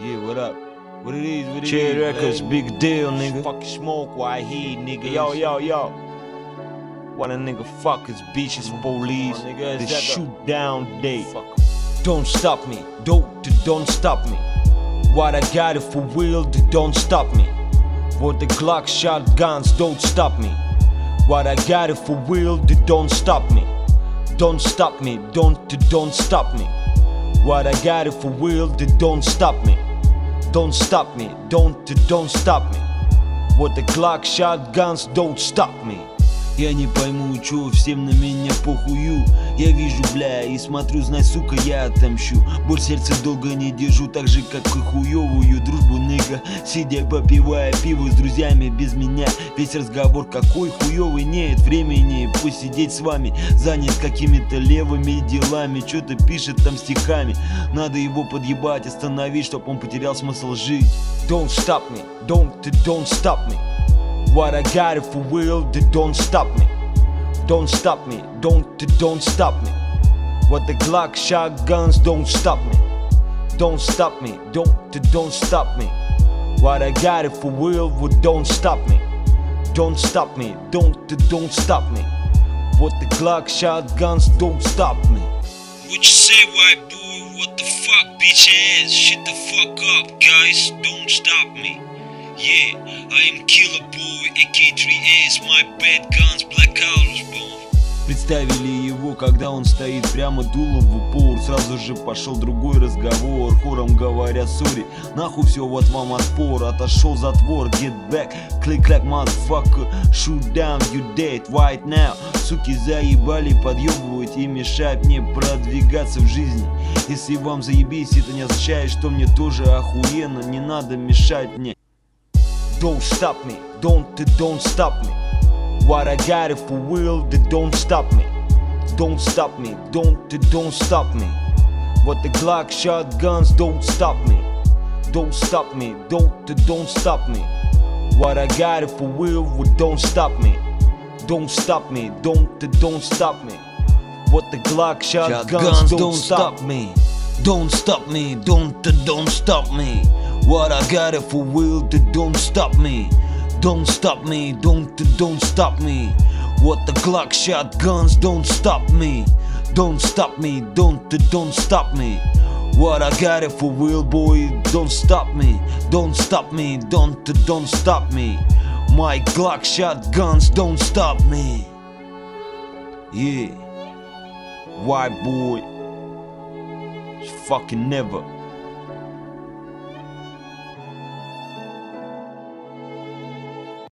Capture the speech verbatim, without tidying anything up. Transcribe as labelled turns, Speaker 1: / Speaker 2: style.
Speaker 1: Yeah, what up? What it is, what it
Speaker 2: Cherry
Speaker 1: is,
Speaker 2: Records,
Speaker 1: man.
Speaker 2: big deal, nigga.
Speaker 1: Fucking smoke while I heat, nigga.
Speaker 2: Yo, yo, yo. What a nigga fuck is beaches, police.
Speaker 1: Oh, nigga,
Speaker 2: The
Speaker 1: is that the-
Speaker 2: shoot down day.
Speaker 1: Fuck.
Speaker 2: Don't stop me, don't, don't stop me. What I got it for real, don't stop me. What the Glock shotguns, don't stop me. What I got it for real, don't stop me. Don't stop me, don't, don't stop me. What I got it for real, don't stop me. Don't stop me, don't, don't stop me. What the Glock shotguns, don't stop me.
Speaker 1: Я не пойму, чё всем на меня похую. Я вижу, бля, и смотрю, знай, сука, я отомщу. Боль в сердце долго не держу, так же, как и хуёвую дружбу, ныга. Сидя, попивая пиво с друзьями без меня. Весь разговор какой хуёвый, нет времени посидеть с вами. Занят какими-то левыми делами, чё-то пишет там стихами. Надо его подъебать, остановить, чтоб он потерял смысл жить.
Speaker 2: Don't stop me, don't, don't stop me. What I got it for real, don't stop me. Don't stop me, don't, don't stop me. What the Glock shotguns, don't stop me. Don't stop me, don't, don't stop me. What I got it for real, don't stop me. Don't stop me, don't, don't stop me. What the Glock shotguns, don't stop me.
Speaker 3: What you say, white boy? What the fuck, bitch ass? Shut the fuck up, guys. Don't stop me. Yeah, I am Killer Boy, A K three S, my bad guns, black colors, bro.
Speaker 1: Представили его, когда он стоит прямо дулом в упор. Сразу же пошел другой разговор, хором говоря сори. Нахуй все, вот вам отпор. Отошел затвор, get back, click clack, motherfucker. Shoot down, you dead right now. Суки заебали подъебывать и мешать мне продвигаться в жизни. Если вам заебись, это не означает, что мне тоже охуенно. Не надо мешать мне.
Speaker 2: Don't stop me, don't, don't stop me. What I got it for real, don't stop me. Don't stop me, don't, don't stop me. What the Glock shotguns, don't stop me. Don't stop me, don't, don't stop me. What I got it for real, don't stop me. Don't stop me, don't, don't stop me. What the Glock shotguns, don't stop me.
Speaker 1: Don't stop me, don't, don't stop me. What I got it for real, don't stop me. Don't stop me, don't, don't stop me. What the Glock shotguns, don't stop me. Don't stop me, don't, don't stop me. What I got it for real, boy, don't stop me. Don't stop me, don't, don't stop me. My Glock shotguns, don't stop me.
Speaker 2: Yeah, white boy, fucking never.